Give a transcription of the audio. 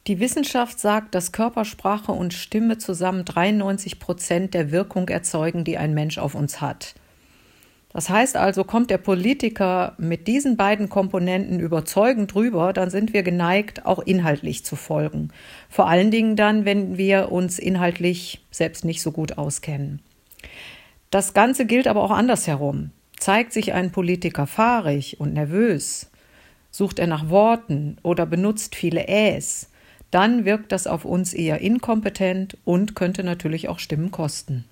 Die Wissenschaft sagt, dass Körpersprache und Stimme zusammen 93% der Wirkung erzeugen, die ein Mensch auf uns hat. Das heißt also, kommt der Politiker mit diesen beiden Komponenten überzeugend rüber, dann sind wir geneigt, auch inhaltlich zu folgen. Vor allen Dingen dann, wenn wir uns inhaltlich selbst nicht so gut auskennen. Das Ganze gilt aber auch andersherum. Zeigt sich ein Politiker fahrig und nervös, sucht er nach Worten oder benutzt viele Äs, dann wirkt das auf uns eher inkompetent und könnte natürlich auch Stimmen kosten.